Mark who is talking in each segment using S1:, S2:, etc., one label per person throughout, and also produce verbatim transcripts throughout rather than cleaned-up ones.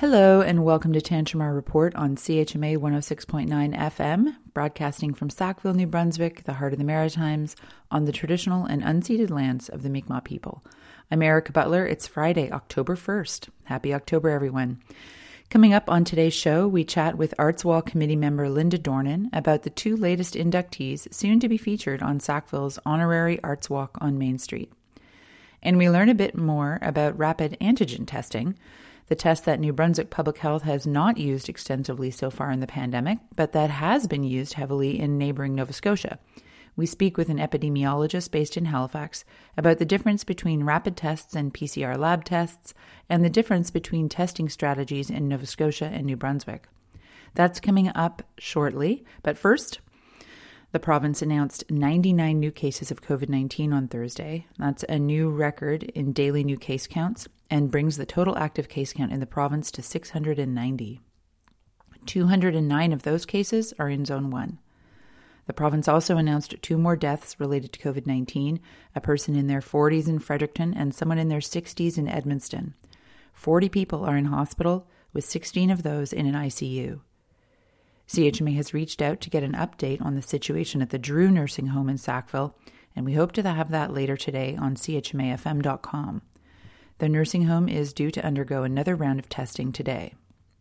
S1: Hello and welcome to Tantramar Report on C H M A one oh six point nine F M, broadcasting from Sackville, New Brunswick, the heart of the Maritimes, on the traditional and unceded lands of the Mi'kmaq people. I'm Erica Butler. It's Friday, October first. Happy October, everyone. Coming up on today's show, we chat with Arts Wall Committee member Linda Dornan about the two latest inductees soon to be featured on Sackville's honorary Arts Walk on Main Street. And we learn a bit more about rapid antigen testing, the test that New Brunswick Public Health has not used extensively so far in the pandemic, but that has been used heavily in neighboring Nova Scotia. We speak with an epidemiologist based in Halifax about the difference between rapid tests and P C R lab tests, and the difference between testing strategies in Nova Scotia and New Brunswick. That's coming up shortly, but first, the province announced ninety-nine new cases of COVID nineteen on Thursday. That's a new record in daily new case counts and brings the total active case count in the province to six hundred ninety. two hundred nine of those cases are in Zone one. The province also announced two more deaths related to COVID nineteen, a person in their forties in Fredericton and someone in their sixties in Edmundston. forty people are in hospital, with sixteen of those in an I C U. C H M A has reached out to get an update on the situation at the Drew Nursing Home in Sackville, and we hope to have that later today on C H M A F M dot com. The nursing home is due to undergo another round of testing today.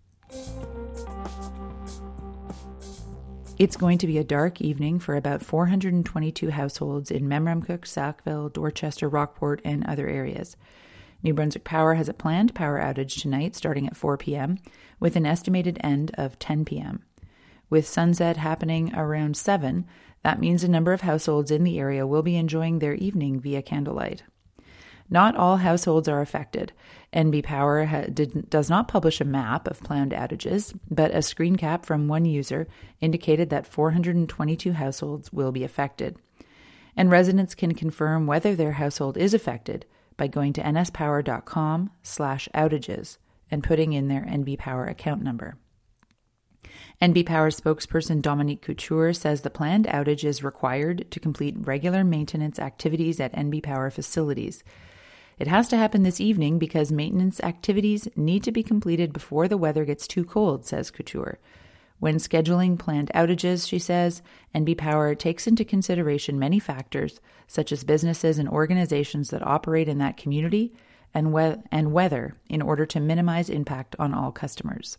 S1: It's going to be a dark evening for about four hundred twenty-two households in Memramcook, Sackville, Dorchester, Rockport, and other areas. New Brunswick Power has a planned power outage tonight starting at four p.m. with an estimated end of ten p.m. With sunset happening around seven, that means a number of households in the area will be enjoying their evening via candlelight. Not all households are affected. N B Power ha- did, does not publish a map of planned outages, but a screen cap from one user indicated that four hundred twenty-two households will be affected. And residents can confirm whether their household is affected by going to nspower.com slash outages and putting in their N B Power account number. N B Power spokesperson Dominique Couture says the planned outage is required to complete regular maintenance activities at N B Power facilities. It has to happen this evening because maintenance activities need to be completed before the weather gets too cold, says Couture. When scheduling planned outages, she says, N B Power takes into consideration many factors, such as businesses and organizations that operate in that community and, we- and weather, in order to minimize impact on all customers.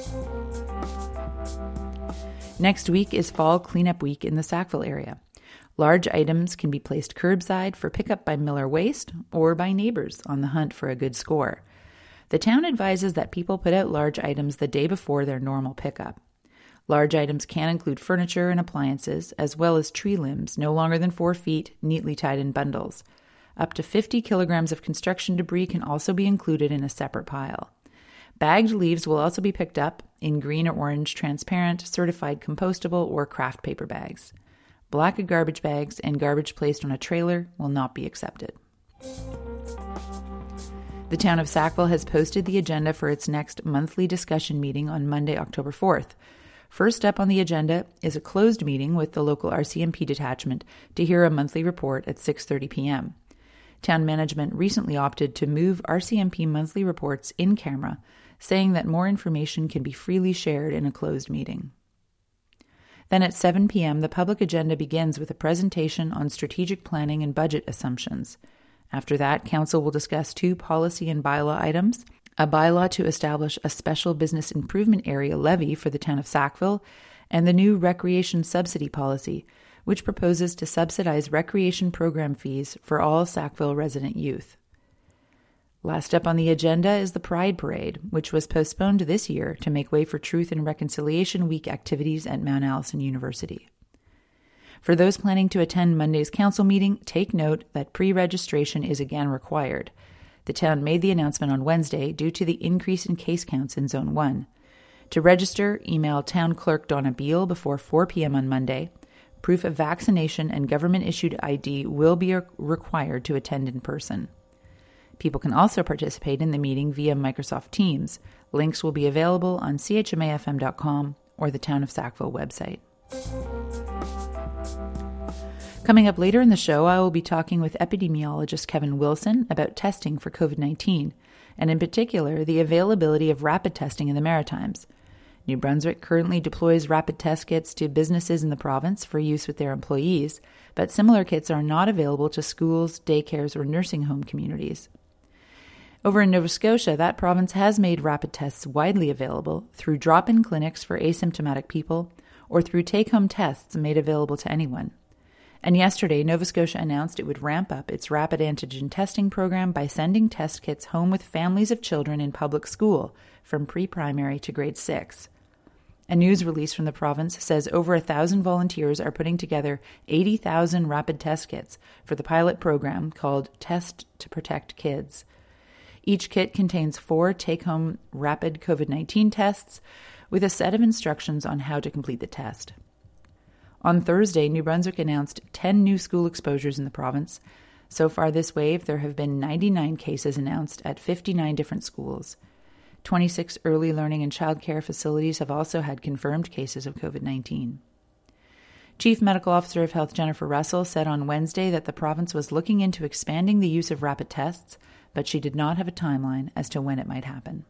S1: Next week is Fall Cleanup Week in the Sackville area. Large items can be placed curbside for pickup by Miller Waste or by neighbors on the hunt for a good score. The town advises that people put out large items the day before their normal pickup. Large items can include furniture and appliances, as well as tree limbs no longer than four feet, neatly tied in bundles. Up to fifty kilograms of construction debris can also be included in a separate pile. Bagged leaves will also be picked up in green or orange transparent, certified compostable, or craft paper bags. Black garbage bags and garbage placed on a trailer will not be accepted. The town of Sackville has posted the agenda for its next monthly discussion meeting on Monday, October fourth. First up on the agenda is a closed meeting with the local R C M P detachment to hear a monthly report at six thirty p.m. Town management recently opted to move R C M P monthly reports in camera, saying that more information can be freely shared in a closed meeting. Then at seven p.m., the public agenda begins with a presentation on strategic planning and budget assumptions. After that, Council will discuss two policy and bylaw items, a bylaw to establish a special business improvement area levy for the town of Sackville, and the new recreation subsidy policy, which proposes to subsidize recreation program fees for all Sackville resident youth. Last up on the agenda is the Pride Parade, which was postponed this year to make way for Truth and Reconciliation Week activities at Mount Allison University. For those planning to attend Monday's council meeting, take note that pre-registration is again required. The town made the announcement on Wednesday due to the increase in case counts in Zone one. To register, email Town Clerk Donna Beal before four p.m. on Monday. Proof of vaccination and government-issued I D will be required to attend in person. People can also participate in the meeting via Microsoft Teams. Links will be available on C H M A F M dot com or the Town of Sackville website. Coming up later in the show, I will be talking with epidemiologist Kevin Wilson about testing for covid nineteen, and in particular, the availability of rapid testing in the Maritimes. New Brunswick currently deploys rapid test kits to businesses in the province for use with their employees, but similar kits are not available to schools, daycares, or nursing home communities. Over in Nova Scotia, that province has made rapid tests widely available through drop-in clinics for asymptomatic people or through take-home tests made available to anyone. And yesterday, Nova Scotia announced it would ramp up its rapid antigen testing program by sending test kits home with families of children in public school from pre-primary to grade six. A news release from the province says over a thousand volunteers are putting together eighty thousand rapid test kits for the pilot program called Test to Protect Kids. Each kit contains four take-home rapid covid nineteen tests with a set of instructions on how to complete the test. On Thursday, New Brunswick announced ten new school exposures in the province. So far this wave, there have been ninety-nine cases announced at fifty-nine different schools. twenty-six early learning and childcare facilities have also had confirmed cases of covid nineteen. Chief Medical Officer of Health Jennifer Russell said on Wednesday that the province was looking into expanding the use of rapid tests, but she did not have a timeline as to when it might happen.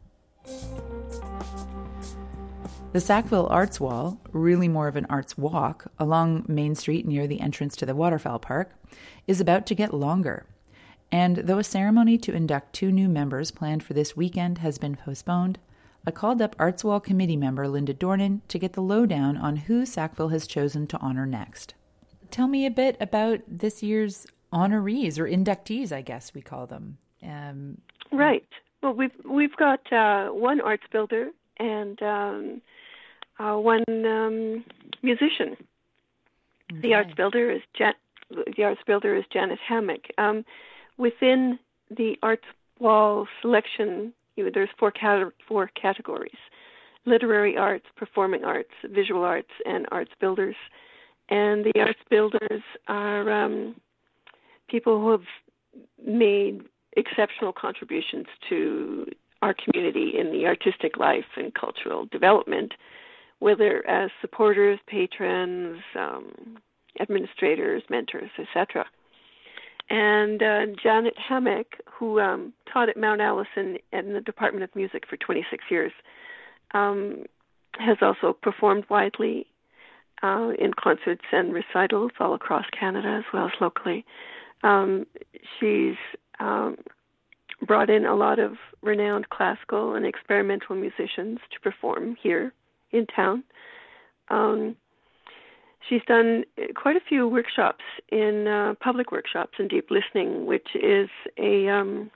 S1: The Sackville Arts Wall, really more of an arts walk, along Main Street near the entrance to the Waterfowl Park, is about to get longer. And though a ceremony to induct two new members planned for this weekend has been postponed, I called up Arts Wall committee member Linda Dornan to get the lowdown on who Sackville has chosen to honor next. Tell me a bit about this year's honorees, or inductees, I guess we call them. Um,
S2: right. Well, we've we've got uh, one arts builder and um, uh, one um, musician. Okay. The arts builder is Jan- the arts builder is Janet Hammack. Um, within the Arts Wall selection, you know, there's four cat- four categories: literary arts, performing arts, visual arts, and arts builders. And the arts builders are um, people who have made exceptional contributions to our community in the artistic life and cultural development, whether as supporters, patrons, um, administrators, mentors, et cetera. And uh, Janet Hammack, who um, taught at Mount Allison in the Department of Music for twenty-six years, um, has also performed widely uh, in concerts and recitals all across Canada as well as locally. Um, she's um, brought in a lot of renowned classical and experimental musicians to perform here in town. Um, she's done quite a few workshops in uh, public workshops in deep listening, which is a um,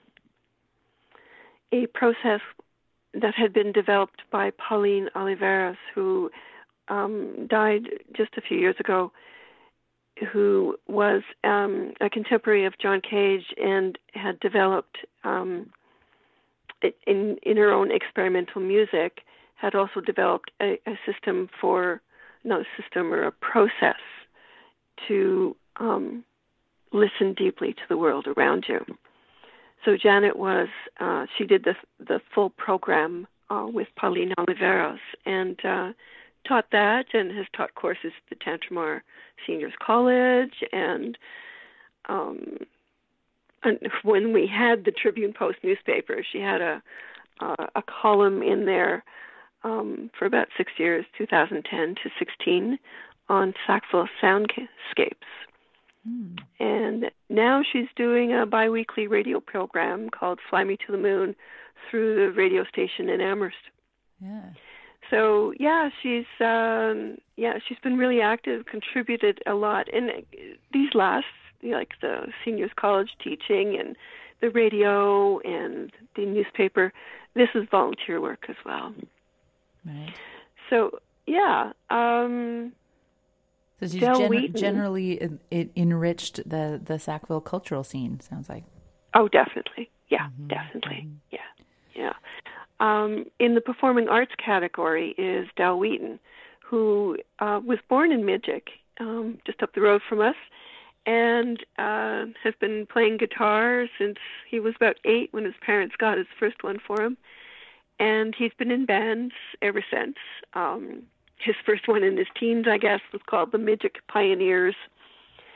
S2: a process that had been developed by Pauline Oliveras, who um, died just a few years ago, who was um, a contemporary of John Cage and had developed um, in in her own experimental music, had also developed a, a system for, not a system or a process to um, listen deeply to the world around you. So Janet was, uh, she did the the full program uh, with Pauline Oliveras and uh, taught that, and has taught courses at the Tantramar Seniors College. And, um, and when we had the Tribune Post newspaper, she had a uh, a column in there um, for about six years, two thousand ten to sixteen, on Sackville soundscapes. Mm. And now she's doing a biweekly radio program called Fly Me to the Moon through the radio station in Amherst.
S1: Yeah.
S2: So yeah, she's um, yeah she's been really active, contributed a lot. And these last, like the seniors college teaching and the radio and the newspaper, this is volunteer work as well.
S1: Right.
S2: So yeah. Um,
S1: so she's gen- generally it, it enriched the, the Sackville cultural scene, sounds like.
S2: Oh, definitely. Yeah,
S1: mm-hmm.
S2: definitely.
S1: Mm-hmm.
S2: Yeah, yeah. Um, in the performing arts category is Dal Wheaton, who uh, was born in Midgik, um, just up the road from us, and uh, has been playing guitar since he was about eight when his parents got his first one for him. And he's been in bands ever since. Um, his first one in his teens, I guess, was called the Midgik Pioneers.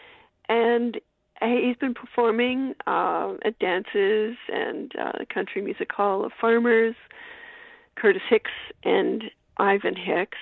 S2: and he's been performing uh, at dances and uh, Country Music Hall of Farmers, Curtis Hicks and Ivan Hicks.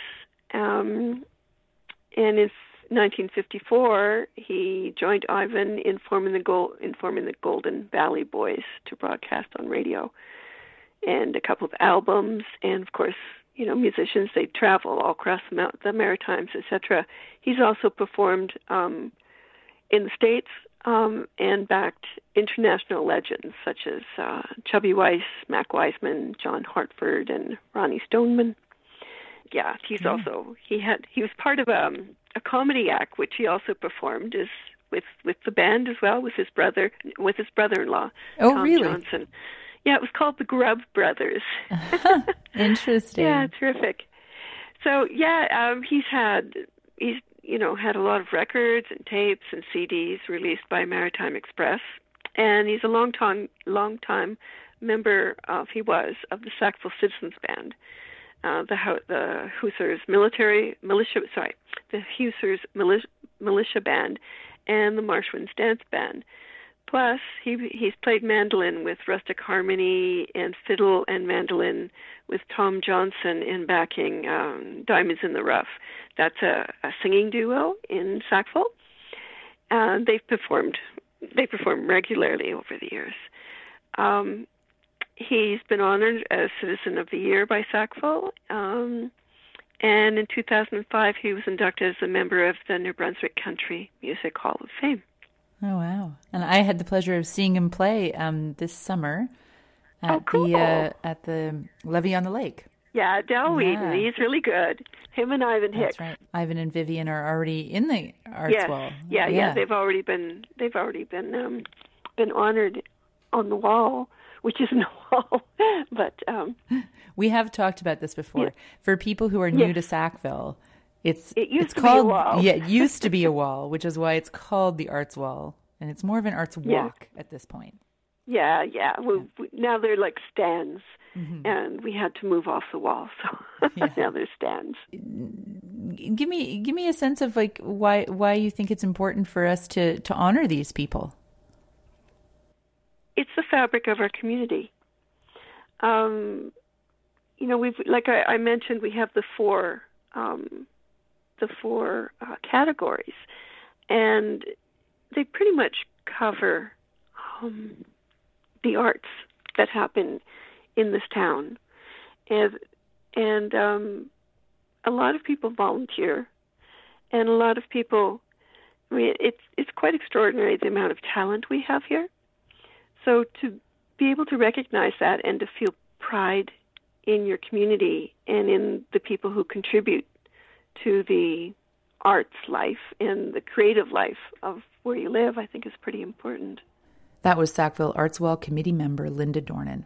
S2: Um, and in nineteen fifty-four, he joined Ivan in forming the Gold, in forming the Golden Valley Boys to broadcast on radio, and a couple of albums, and of course, you know, musicians, they travel all across the, the Maritimes, et cetera. He's also performed um, in the States um, and backed international legends such as uh, Chubby Weiss, Mac Wiseman, John Hartford, and Ronnie Stoneman. Yeah, he's yeah. also he had he was part of um, a comedy act which he also performed is with with the band as well with his brother with his brother-in-law
S1: oh,
S2: Tom
S1: really?
S2: Johnson. Yeah, it was called the Grub Brothers.
S1: Interesting.
S2: Yeah, terrific. So yeah, um, he's had he's you know had a lot of records and tapes and C Ds released by Maritime Express, and he's a long time long time member of he was of the Sackville Citizens Band, uh, the the Hussars military militia sorry the Hussars militia, militia band, and the Marshwinds Dance Band. Plus, he he's played mandolin with Rustic Harmony and fiddle and mandolin with Tom Johnson in backing um, Diamonds in the Rough. That's a, a singing duo in Sackville. Uh, they've performed they perform regularly over the years. Um, he's been honored as Citizen of the Year by Sackville, um, and in two thousand five he was inducted as a member of the New Brunswick Country Music Hall of Fame.
S1: Oh, wow. And I had the pleasure of seeing him play um, this summer at,
S2: oh, cool.
S1: the, uh, at the Levee on the Lake.
S2: Yeah, Del Wheaton.
S1: Yeah.
S2: He's really good. Him and Ivan Hicks.
S1: That's right. Ivan and Vivian are already in the Arts
S2: yes.
S1: Wall.
S2: Yeah, yeah,
S1: yeah.
S2: They've already been they've already been um, been honored on the wall, which isn't a wall, but um,
S1: we have talked about this before.
S2: Yeah.
S1: For people who are new
S2: yes.
S1: to Sackville, It's
S2: it used
S1: it's
S2: to
S1: called
S2: be a wall.
S1: yeah, it used to be a wall, which is why it's called the Arts Wall, and it's more of an arts
S2: Yeah.
S1: walk at this point.
S2: Yeah, yeah. We,
S1: Yeah.
S2: we, now they're like stands,
S1: Mhm.
S2: and we had to move off the wall, so
S1: Yeah.
S2: now they're stands.
S1: Give me give me a sense of like why why you think it's important for us to to honor these people.
S2: It's the fabric of our community. Um, you know, we've like I, I mentioned, we have the four um, the four uh, categories, and they pretty much cover um, the arts that happen in this town, and and um, a lot of people volunteer, and a lot of people. I mean, it's it's quite extraordinary the amount of talent we have here. So to be able to recognize that and to feel pride in your community and in the people who contribute to the arts life and the creative life of where you live, I think is pretty important.
S1: That was Sackville Arts Wall committee member Linda Dornan.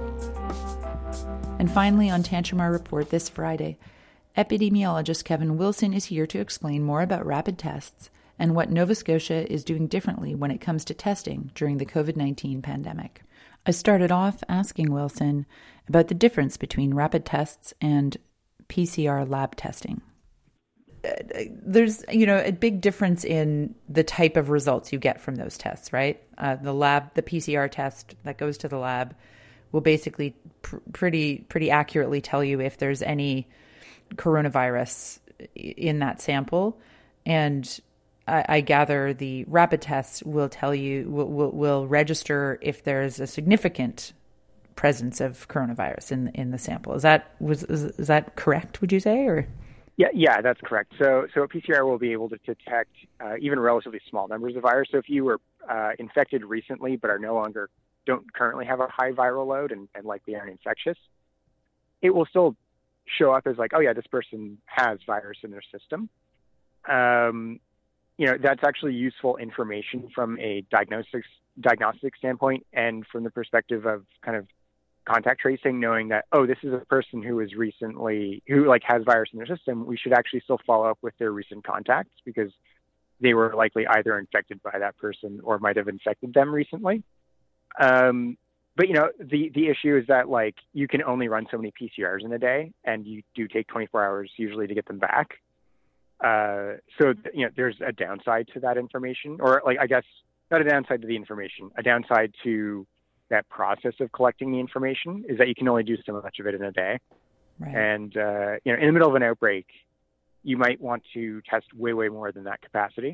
S1: And finally, on Tantramar Report this Friday, epidemiologist Kevin Wilson is here to explain more about rapid tests and what Nova Scotia is doing differently when it comes to testing during the covid nineteen pandemic. I started off asking Wilson about the difference between rapid tests and P C R lab testing. There's, you know, a big difference in the type of results you get from those tests, right? Uh, the lab, the P C R test that goes to the lab will basically pr- pretty pretty accurately tell you if there's any coronavirus in that sample, and I, I gather the rapid tests will tell you will, will will register if there's a significant presence of coronavirus in in the sample. Is that was is, is that correct? Would you say or?
S3: Yeah, yeah, that's correct. So, so a P C R will be able to detect uh, even relatively small numbers of virus. So, if you were uh, infected recently but are no longer don't currently have a high viral load and, and likely aren't infectious, it will still show up as like, oh yeah, this person has virus in their system. Um, you know, that's actually useful information from a diagnostics diagnostic standpoint and from the perspective of kind of contact tracing, knowing that, oh, this is a person who is recently, who like has virus in their system. We should actually still follow up with their recent contacts because they were likely either infected by that person or might have infected them recently. Um, but, you know, the, the issue is that like you can only run so many P C Rs in a day and you do take twenty-four hours usually to get them back. uh, so, you know, there's a downside to that information, or like, I guess, not a downside to the information, a downside to that process of collecting the information is that you can only do so much of it in a day.
S1: Right.
S3: And, uh, you know, in the middle of an outbreak, you might want to test way, way more than that capacity.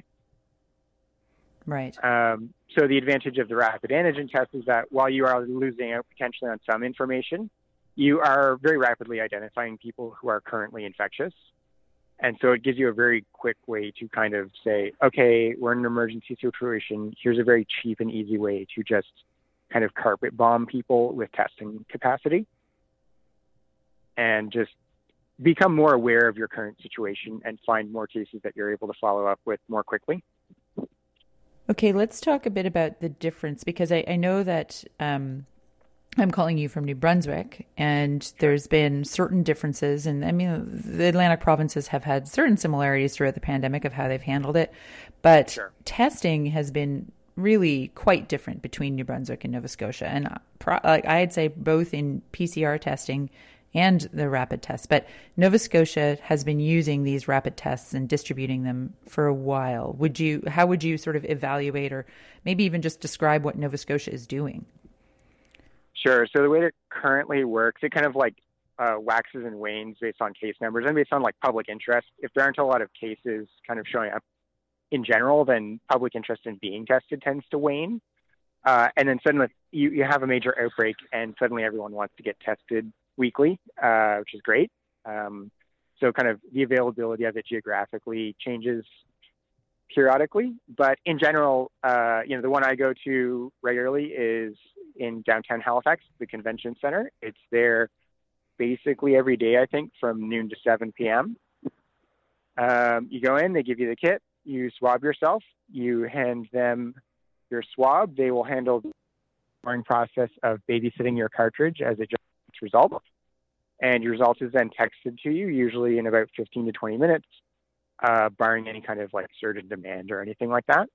S1: Right.
S3: Um, so the advantage of the rapid antigen test is that while you are losing out potentially on some information, you are very rapidly identifying people who are currently infectious. And so it gives you a very quick way to kind of say, okay, we're in an emergency situation. Here's a very cheap and easy way to just kind of carpet bomb people with testing capacity and just become more aware of your current situation and find more cases that you're able to follow up with more quickly.
S1: Okay, let's talk a bit about the difference, because I, I know that um, I'm calling you from New Brunswick, and there's been certain differences. And I mean, the Atlantic provinces have had certain similarities throughout the pandemic of how they've handled it. But
S3: Sure.
S1: testing has been really quite different between New Brunswick and Nova Scotia. And pro- like I'd say both in P C R testing and the rapid tests. But Nova Scotia has been using these rapid tests and distributing them for a while. Would you, how would you sort of evaluate, or maybe even just describe what Nova Scotia is doing?
S3: Sure. So the way that it currently works, it kind of like uh, waxes and wanes based on case numbers and based on like public interest. If there aren't a lot of cases kind of showing up in general, then public interest in being tested tends to wane. Uh, and then suddenly you, you have a major outbreak and suddenly everyone wants to get tested weekly, uh, which is great. Um, so kind of the availability of it geographically changes periodically. But in general, uh, you know, the one I go to regularly is in downtown Halifax, the convention center. It's there basically every day, I think, from noon to seven p.m. Um, you go in, they give you the kit, you swab yourself, you hand them your swab. They will handle the boring process of babysitting your cartridge as it generates results. And your result is then texted to you, usually in about fifteen to twenty minutes, uh, barring any kind of like surge in demand or anything like that.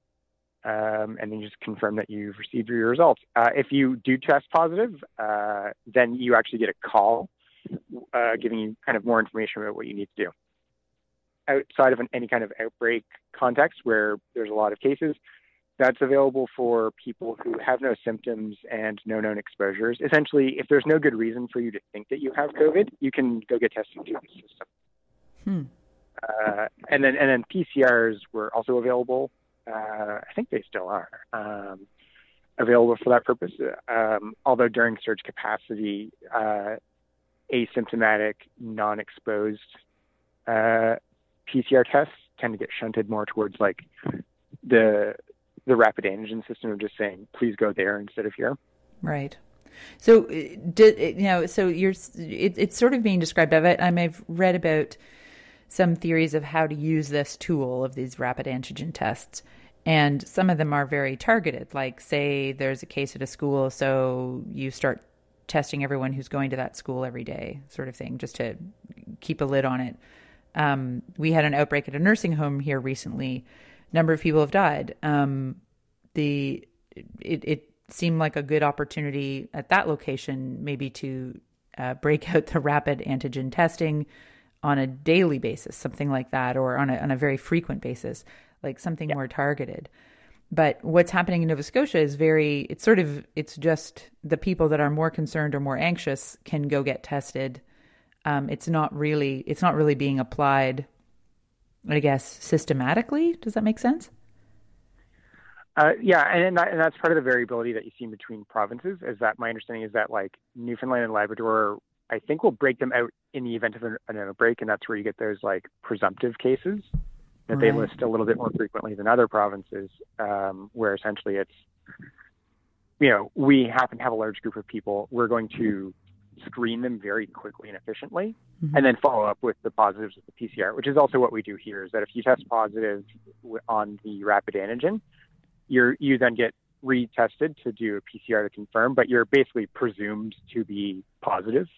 S3: Um, and then you just confirm that you've received your results. Uh, if you do test positive, uh, then you actually get a call uh, giving you kind of more information about what you need to do. Outside of an, any kind of outbreak context where there's a lot of cases, that's available for people who have no symptoms and no known exposures. Essentially, if there's no good reason for you to think that you have COVID, you can go get tested through the system.
S1: Hmm.
S3: Uh, and then and then P C Rs were also available. Uh, I think they still are um, available for that purpose. Um, although during surge capacity, uh, asymptomatic, non-exposed uh, P C R tests tend to get shunted more towards like the the rapid antigen system of just saying, please go there instead of here.
S1: Right. So, did, you know, so you're, it, it's sort of being described. I've, I mean, I've read about some theories of how to use this tool of these rapid antigen tests. And some of them are very targeted, like say there's a case at a school, so you start testing everyone who's going to that school every day, sort of thing, just to keep a lid on it. Um, we had an outbreak at a nursing home here recently. A number of people have died. Um, the it, it seemed like a good opportunity at that location maybe to uh, break out the rapid antigen testing on a daily basis, something like that, or on a, on a very frequent basis, like something yeah. more targeted. But what's happening in Nova Scotia is very, it's sort of, it's just the people that are more concerned or more anxious can go get tested. Um, it's not really, it's not really being applied, I guess, systematically. Does that make sense?
S3: Uh, yeah, and, that, and that's part of the variability that you see in between provinces, is that my understanding is that like Newfoundland and Labrador, I think will break them out in the event of an, an outbreak, and that's where you get those like presumptive cases that right. they list a little bit more frequently than other provinces, um, where essentially it's, you know, we happen to have a large group of people, we're going to screen them very quickly and efficiently, mm-hmm. and then follow up with the positives of the P C R, which is also what we do here, is that if you test positive on the rapid antigen, you're, you then get retested to do a P C R to confirm, but you're basically presumed to be positive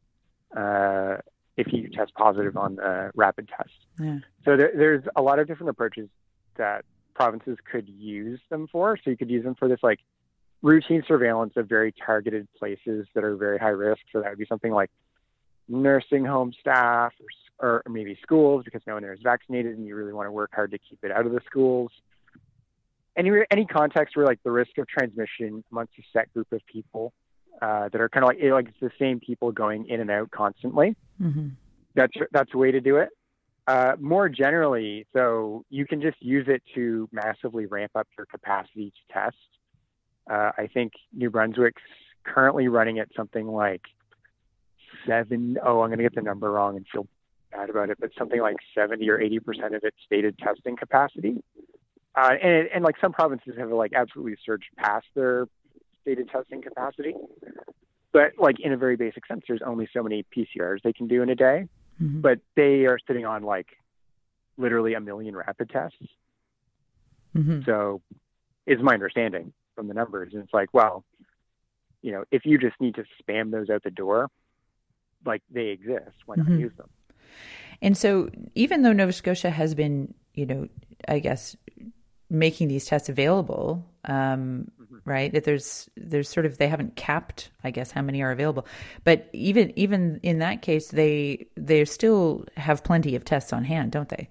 S3: uh, if you test positive on the rapid test.
S1: Yeah.
S3: So there, there's a lot of different approaches that provinces could use them for. So you could use them for this like routine surveillance of very targeted places that are very high risk. So that would be something like nursing home staff or, or maybe schools because no one there is vaccinated and you really want to work hard to keep it out of the schools. Any, any context where like the risk of transmission amongst a set group of people uh, that are kind of like, like it's the same people going in and out constantly. Mm-hmm. That's, that's a way to do it. Uh, more generally, so you can just use it to massively ramp up your capacity to test. Uh, I think New Brunswick's currently running at something like seven, oh, I'm going to get the number wrong and feel bad about it, but something like seventy or eighty percent of its stated testing capacity. Uh, and, and like some provinces have like absolutely surged past their stated testing capacity. But like in a very basic sense, there's only so many P C Rs they can do in a day. Mm-hmm. But they are sitting on like literally a million rapid tests. Mm-hmm. So is my understanding from the numbers. And it's like, well, you know, if you just need to spam those out the door, like they exist, why not mm-hmm. use them?
S1: And so even though Nova Scotia has been, you know, I guess making these tests available, um, mm-hmm. right? That there's, there's sort of, they haven't capped, I guess, how many are available, but even, even in that case, they, they still have plenty of tests on hand, don't they?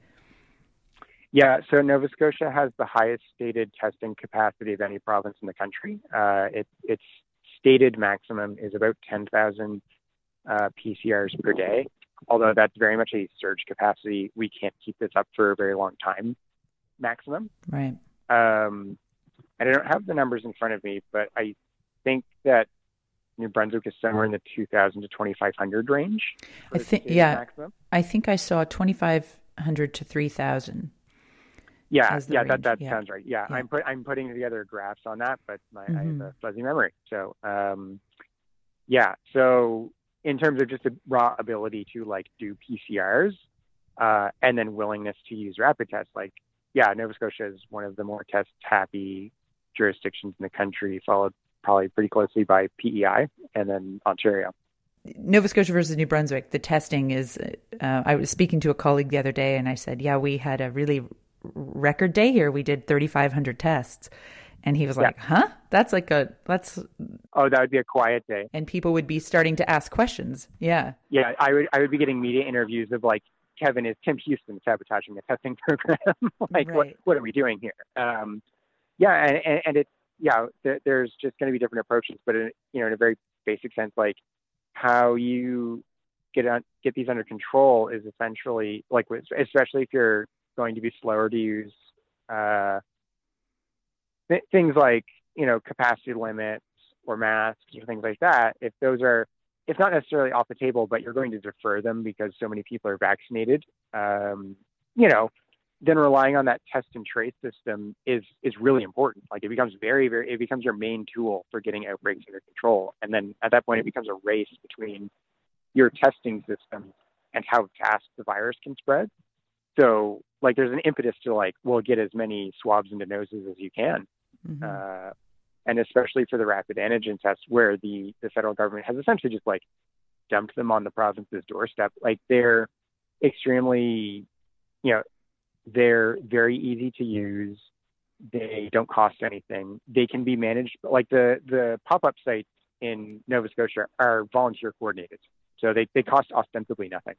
S3: Yeah. So Nova Scotia has the highest stated testing capacity of any province in the country. Uh, it, its stated maximum is about ten thousand uh, P C Rs per day. Although that's very much a surge capacity. We can't keep this up for a very long time. Maximum.
S1: Right.
S3: Um, and I don't have the numbers in front of me, but I think that New Brunswick is somewhere in the two thousand to twenty-five hundred range.
S1: I think, yeah, maximum. I think I saw twenty-five hundred to three thousand.
S3: Yeah, yeah, range. that, that yeah. sounds right. Yeah, yeah, I'm put, I'm putting together graphs on that, but my, mm-hmm. I have a fuzzy memory. So, um, yeah, so in terms of just the raw ability to like do P C Rs, uh, and then willingness to use rapid tests, like, yeah, Nova Scotia is one of the more test-happy jurisdictions in the country, followed probably pretty closely by P E I and then Ontario.
S1: Nova Scotia versus New Brunswick, the testing is, uh, I was speaking to a colleague the other day and I said, yeah, we had a really record day here. We did thirty-five hundred tests. And he was like, yeah. huh? That's like a, that's...
S3: Oh, that would be a quiet day.
S1: And people would be starting to ask questions. Yeah.
S3: Yeah, I would I would be getting media interviews of like, Kevin, is Tim Houston sabotaging the testing program? like, right. what what are we doing here? Um, yeah, and, and, and it's, yeah, th- there's just going to be different approaches, but in, you know, in a very basic sense, like how you get on, get these under control is essentially, like, especially if you're going to be slower to use uh, th- things like, you know, capacity limits or masks or things like that, if those are, it's not necessarily off the table, but you're going to defer them because so many people are vaccinated, um, you know, then relying on that test and trace system is is really important. Like it becomes very, very, it becomes your main tool for getting outbreaks under control. And then at that point, it becomes a race between your testing system and how fast the virus can spread. So like there's an impetus to like, well, get as many swabs into noses as you can. Mm-hmm. Uh, and especially for the rapid antigen tests where the, the federal government has essentially just like dumped them on the province's doorstep. Like they're extremely, you know, they're very easy to use. They don't cost anything. They can be managed. Like the, the pop-up sites in Nova Scotia are volunteer coordinated. So they, they cost ostensibly nothing.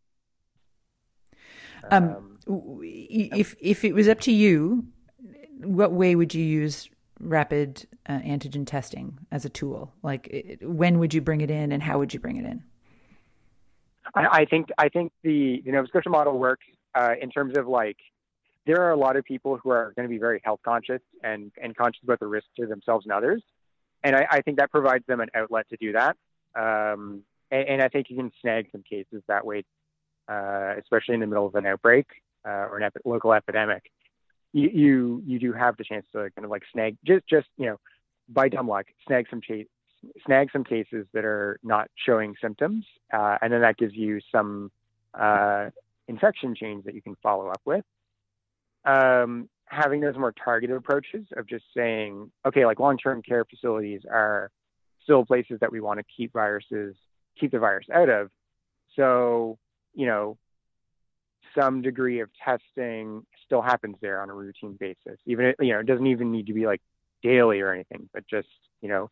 S1: Um, um, if, if it was up to you, what way would you use rapid uh, antigen testing as a tool? Like it, when would you bring it in and how would you bring it in?
S3: I, I think, I think the, the Nova Scotia model works uh, in terms of like, there are a lot of people who are going to be very health conscious and, and conscious about the risk to themselves and others. And I, I think that provides them an outlet to do that. Um, and, and I think you can snag some cases that way, uh, especially in the middle of an outbreak uh, or an epi- local epidemic. You, you you do have the chance to kind of like snag, just, just you know, by dumb luck, snag some case, snag some cases that are not showing symptoms. Uh, and then that gives you some uh, infection chains that you can follow up with. Um, having those more targeted approaches of just saying, okay, like long-term care facilities are still places that we want to keep viruses, keep the virus out of. So, you know, some degree of testing still happens there on a routine basis. Even, you know, it doesn't even need to be like daily or anything, but just, you know,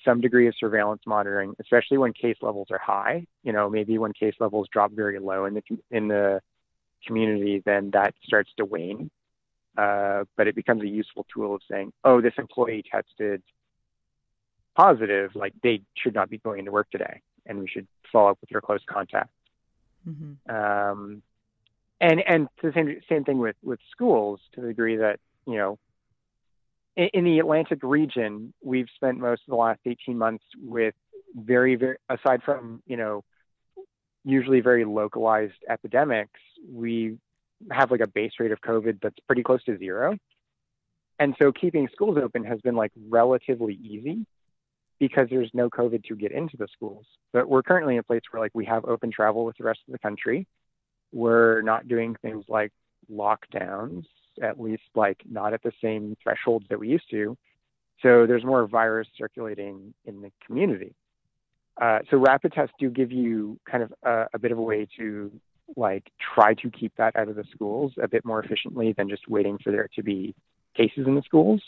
S3: some degree of surveillance monitoring, especially when case levels are high. You know, maybe when case levels drop very low in the in the community, then that starts to wane. Uh, but it becomes a useful tool of saying, oh, this employee tested positive, like they should not be going to work today, and we should follow up with their close contacts. Mm-hmm. Um, and and the same same thing with, with schools, to the degree that, you know, in, in the Atlantic region, we've spent most of the last eighteen months with very, very, aside from, you know, usually very localized epidemics, we have like a base rate of COVID that's pretty close to zero. And so keeping schools open has been like relatively easy because there's no COVID to get into the schools. But we're currently in a place where like we have open travel with the rest of the country. We're not doing things like lockdowns, at least like not at the same thresholds that we used to. So there's more virus circulating in the community. Uh, so rapid tests do give you kind of a, a bit of a way to like try to keep that out of the schools a bit more efficiently than just waiting for there to be cases in the schools.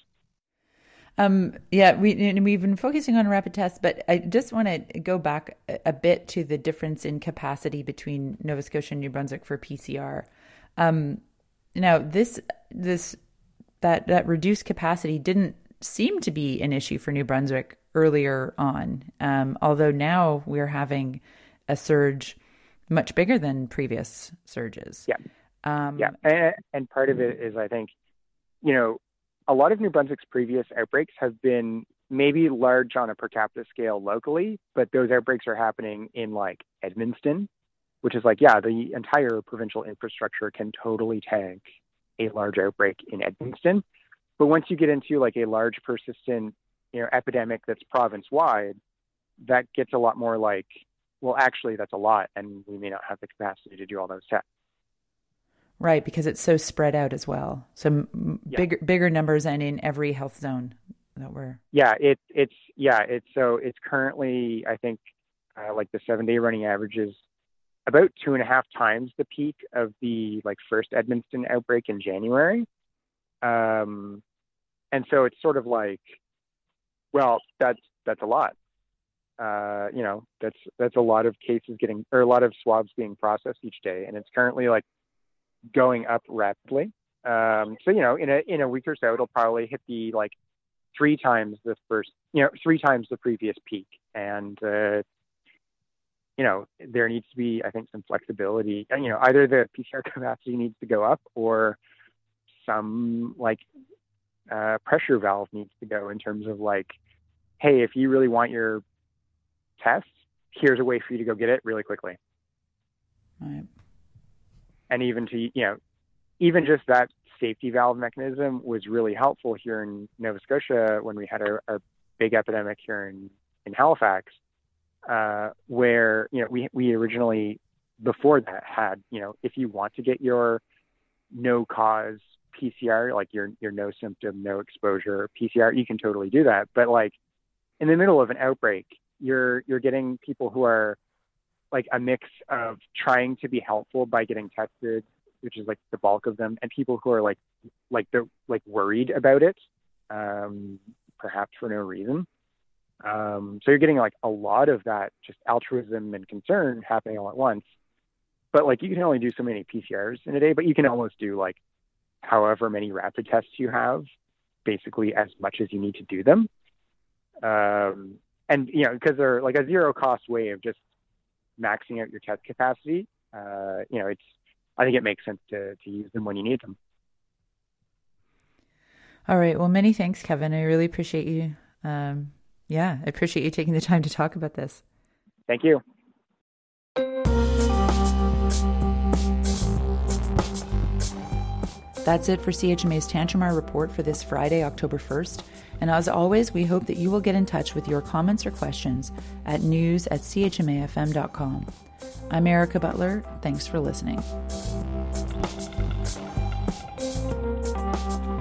S1: Um, yeah, we, we've been focusing on rapid tests, but I just want to go back a, a bit to the difference in capacity between Nova Scotia and New Brunswick for P C R. Um, now, this this that that reduced capacity didn't seem to be an issue for New Brunswick earlier on, um, although now we're having a surge much bigger than previous surges.
S3: Yeah,
S1: um,
S3: yeah, and, and part of it is, I think, you know, a lot of New Brunswick's previous outbreaks have been maybe large on a per capita scale locally, but those outbreaks are happening in like Edmundston, which is like, yeah, the entire provincial infrastructure can totally tank a large outbreak in Edmundston. But once you get into like a large persistent, you know, epidemic that's province-wide, that gets a lot more like, well, actually, that's a lot, and we may not have the capacity to do all those tests.
S1: Right, because it's so spread out as well. So yeah. bigger bigger numbers and in every health zone that we're.
S3: Yeah, it it's yeah it's so it's currently, I think uh, like the seven day running average is about two and a half times the peak of the like first Edmundston outbreak in January, um, and so it's sort of like, well, that's that's a lot. Uh, you know, that's that's a lot of cases getting or a lot of swabs being processed each day, and it's currently like going up rapidly. Um, so, you know, in a in a week or so, it'll probably hit the like three times the first, you know, three times the previous peak. And, uh, you know, there needs to be, I think, some flexibility. And, you know, either the P C R capacity needs to go up or some like uh, pressure valve needs to go in terms of like, hey, if you really want your test, here's a way for you to go get it really quickly.
S1: Right.
S3: And even to, you know, even just that safety valve mechanism was really helpful here in Nova Scotia when we had our, our big epidemic here in, in Halifax, uh, where, you know, we, we originally, before that, had, you know, if you want to get your no cause P C R, like your, your no symptom, no exposure P C R, you can totally do that. But like in the middle of an outbreak, you're, you're getting people who are like a mix of trying to be helpful by getting tested, which is like the bulk of them, and people who are like, like they're like worried about it, um, perhaps for no reason. Um, so you're getting like a lot of that just altruism and concern happening all at once. But like you can only do so many P C Rs in a day, but you can almost do like however many rapid tests you have, basically as much as you need to do them. Um, and you know, because they're like a zero cost way of just maxing out your test capacity, uh, you know, it's, I think it makes sense to, to use them when you need them.
S1: All right. Well, many thanks, Kevin. I really appreciate you. Um, yeah, I appreciate you taking the time to talk about this.
S3: Thank you.
S1: That's it for C H M A's Tantramar report for this Friday, October first. And as always, we hope that you will get in touch with your comments or questions at news at c h m a f m dot com. I'm Erica Butler. Thanks for listening.